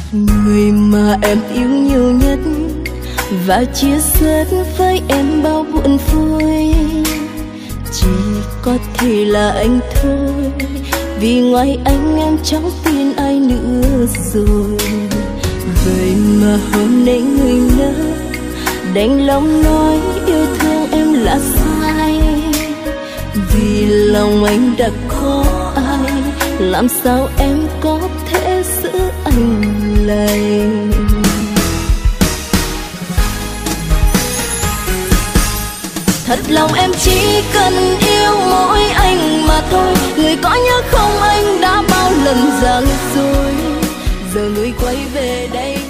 Người mà em yêu nhiều nhất và chia sẻ với em bao buồn vui chỉ có thể là anh thôi, vì ngoài anh em chẳng tin ai nữa rồi. Vậy mà hôm nay người lỡ đành lòng nói yêu thương em là sai, vì lòng anh đã có ai, làm sao em có thể giữ anh lại. Thật lòng em chỉ cần yêu mỗi anh mà thôi, người có nhớ không anh đã bao lần giằng rồi, giờ người quay về đây